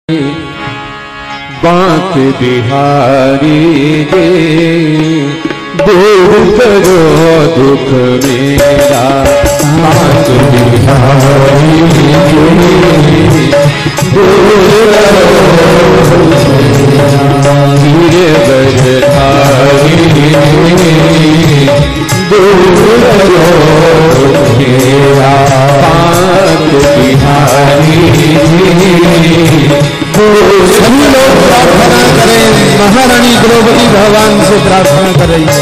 बांक बिहारी दे दूर करो दुख मेरा। बांक बिहारी दूर करो वीर बरधारी दूर करो मेरा। बांक बिहारी सभी लोग प्रार्थना करें, महारानी द्रौपदी भगवान से प्रार्थना कर रही है।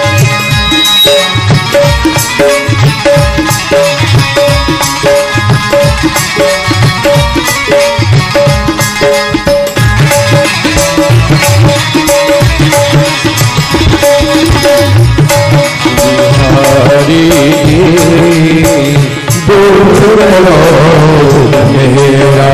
बिहारी दूर करो मेरा।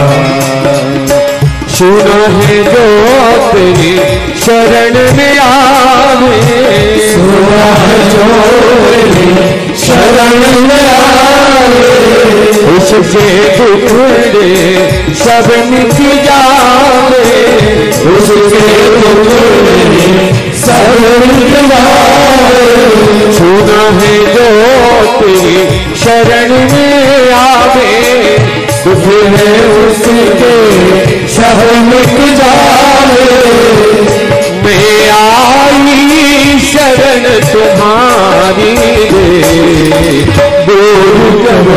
सुना है जो तेरी शरण में आवे, सुना है जो तेरी शरण में आवे, उसके दुखड़े सब मिट जावे, उसके दुखड़े सब मिट जावे। सुना है जो तेरी शरण में आवे, दुख है उसके सब मिट जावे। मैं आई शरण तुम्हारी रे, दूर करो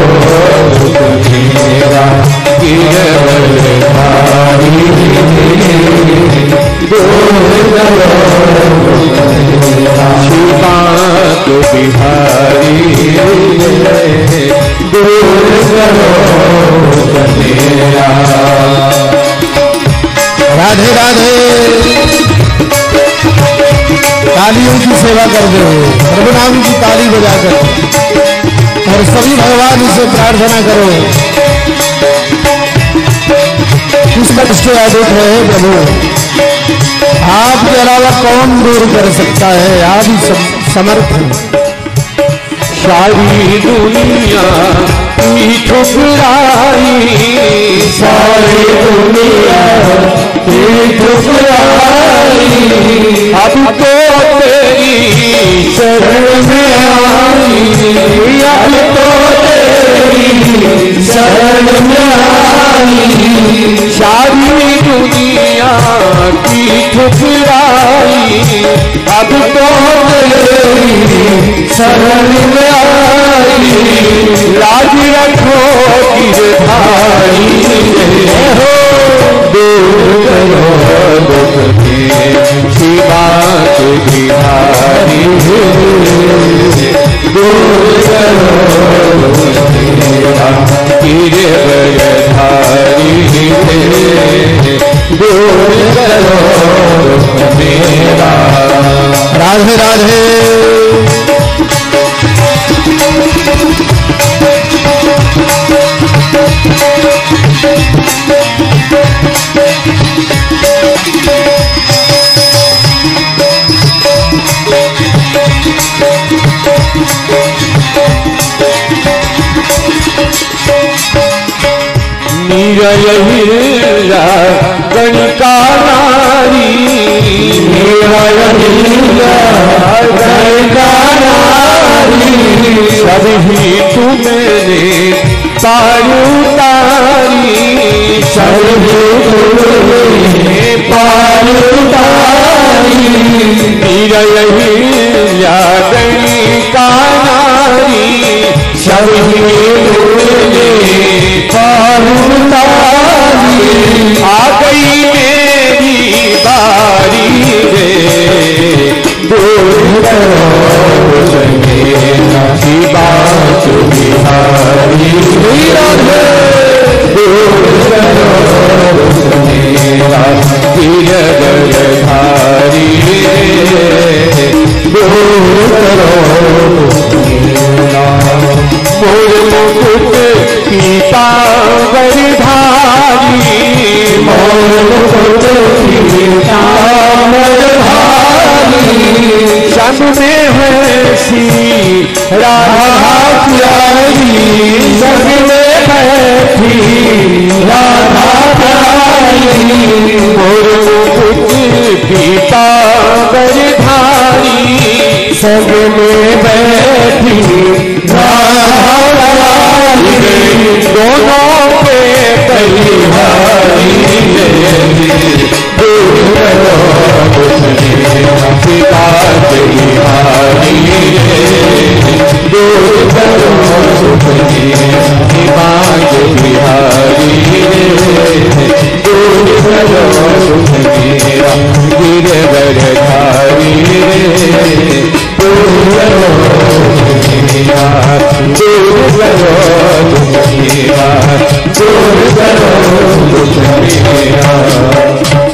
मेरा गिरवलधारी, दूर करो बांक बिहारी दूर करो मेरा। राधे राधे। तालियों की सेवा कर दो, प्रभु नाम की ताली बजाकर, और सभी भगवान से प्रार्थना करो। किस कष्ट आदत है प्रभु, आपके अलावा कौन दूर कर सकता है, आप ही समर्थ हैं। सारी दुनिया की ठुकराई, सारी दुनिया की ठुकराई, अब तो तेरी शरण में आई, अब तो तेरी शरण में आई। सारी दुनिया की ठुकराई, अब तो तेरी शरण में आई। लाज रखो गिरधारी, दूर करो दुख के बांक बिहारी, दूर करो मेरा गिरवलधारी, दूर करो मेरा। राधे राधे। नीरहिला गणिका नारी, नीरहिला गणिका नारी, सभी तुमने पार उतारी, सभी तुमने पार उतारी। नीरहिला गणिका नारी, सभी तुमने पार उतारी। आ गई मेरी बारी रे, दूर करो मेरा बांक बिहारी, दूर करो मेरा गिरवलधारी, दूर करो मेरा। मोर मुकुट पीतांबरधारी, मोर मुकुट पीतांबरधारी, संग में है श्री राधा प्यारी, संग में बैठी राधा प्यारी। में बैठी रानी दोनों पे बलिहारी दूर करो पिता बलिहारी दूर करो मांग बिहारी दूर करो मेरा गिरवरधारी दूर करो मेरा दूर करो मेरा दूर करो मेरा